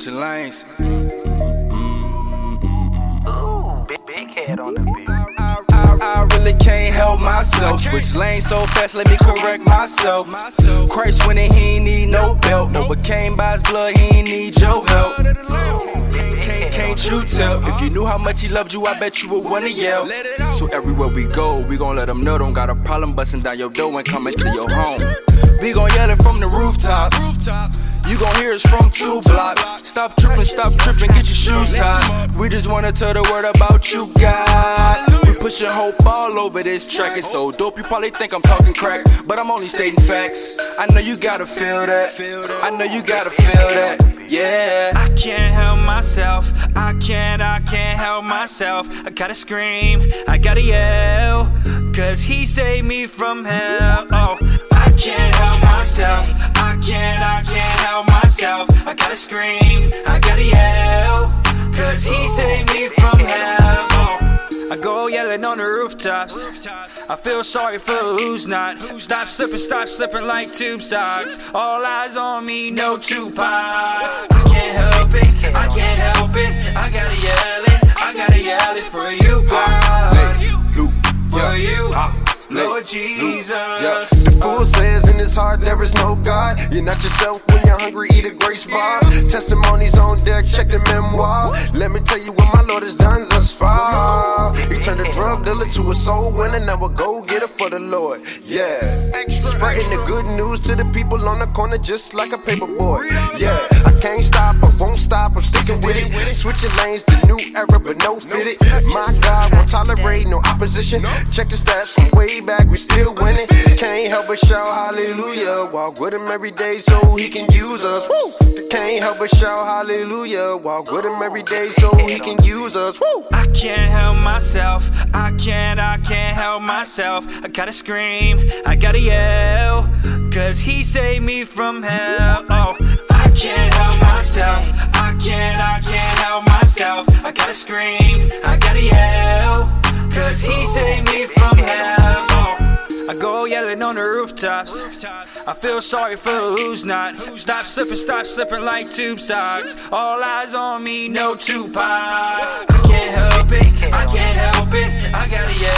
switching lanes. Ooh, big head on the beat. I really can't help myself. Switch lanes so fast, let me correct myself. Christ winning, he ain't need no belt. Overcame by his blood, he ain't need your help. Can't you tell? If you knew how much he loved you, I bet you would wanna yell. So everywhere we go, we gon' let them know. Don't got a problem busting down your door and coming to your home. We gon' yell it from the rooftops. You gon' hear us from 2 blocks. Stop trippin', get your shoes tied. We just wanna tell the world about you, God. We pushin' hope all over this track. It's so dope, you probably think I'm talking crack, but I'm only stating facts. I know you gotta feel that. I know you gotta feel that. Yeah. I can't help myself. I can't help myself. I gotta scream, I gotta yell, 'cause he saved me from hell. Oh, I can't help myself. I can't help myself. I gotta scream, I gotta yell, 'cause he saved me from hell. Oh, I go yelling on the rooftops. I feel sorry for who's not. Stop slipping like tube socks. All eyes on me, no Tupac. I can't help it, I can't help it. I gotta yell it for you, God. For you, Lord Jesus. The fool says in his heart there is no God. You're not yourself when you're hungry, eat a grace bar. Testimonies on deck, check the memoir. Let me tell you what my Lord has done thus far. He turned a drug dealer to a soul winner. Now a go-getter for the Lord. Yeah, spreading the good news to the people on the corner just like a paper boy. Yeah, I can't stop, I won't stop, I'm sticking with it. Switching lanes, the new era, but no fit it. My God won't tolerate no opposition. Check the stats from way back, we still winning. Can't help but shout hallelujah. Walk with him every day so he can use us. Woo! Can't help but shout hallelujah. Walk with him every day so he can use us. Woo! I can't help myself. I can't help myself. I gotta scream, I gotta yell, 'cause he saved me from hell. Oh, I can't help myself. I can't help myself. I gotta scream, I gotta yell, 'cause he saved me from hell. Oh, I go yelling on the rooftops. I feel sorry for who's not. Stop slipping like tube socks. All eyes on me, no Tupac. I can't help it, I can't help it. I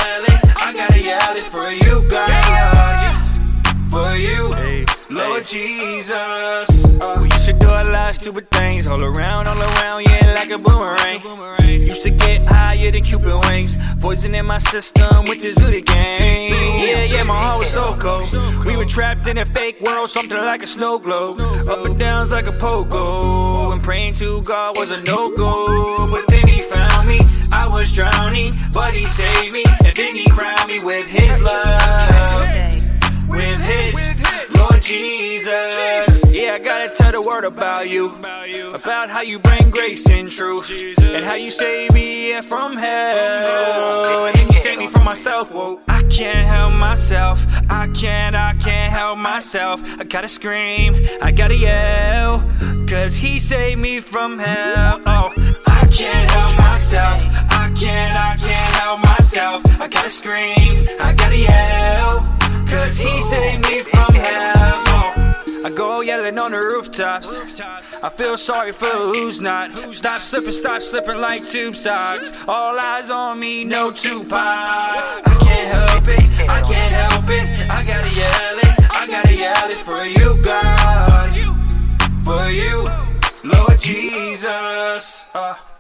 gotta yell it for you, God. For you, Lord Jesus. We used to do a lot of stupid things, all around, yeah, like a boomerang. Used to get higher than Cupid wings, poison in my system with the Zooty gang. Yeah, my heart was so cold. We were trapped in a fake world, something like a snow globe. Up and downs like a pogo, and praying to God was a no-go. But then he found me, I was drowning, but he saved me, and then he crowned me with his love. With his Lord Jesus. Yeah, I gotta tell the world about you, about how you bring grace and truth, and how you save me from hell, and then you save me from myself. Whoa, I can't help myself. I can't help myself. I gotta scream, I gotta yell, 'cause he saved me from hell. Oh, I can't help myself. I can't help myself. I gotta scream, I gotta yell, 'cause he saved me from hell. Oh, I go yelling on the rooftops. I feel sorry for who's not. Stop slipping like tube socks. All eyes on me, no Tupac. I can't help it, I can't help it. I gotta yell it for you, God. For you, Lord Jesus.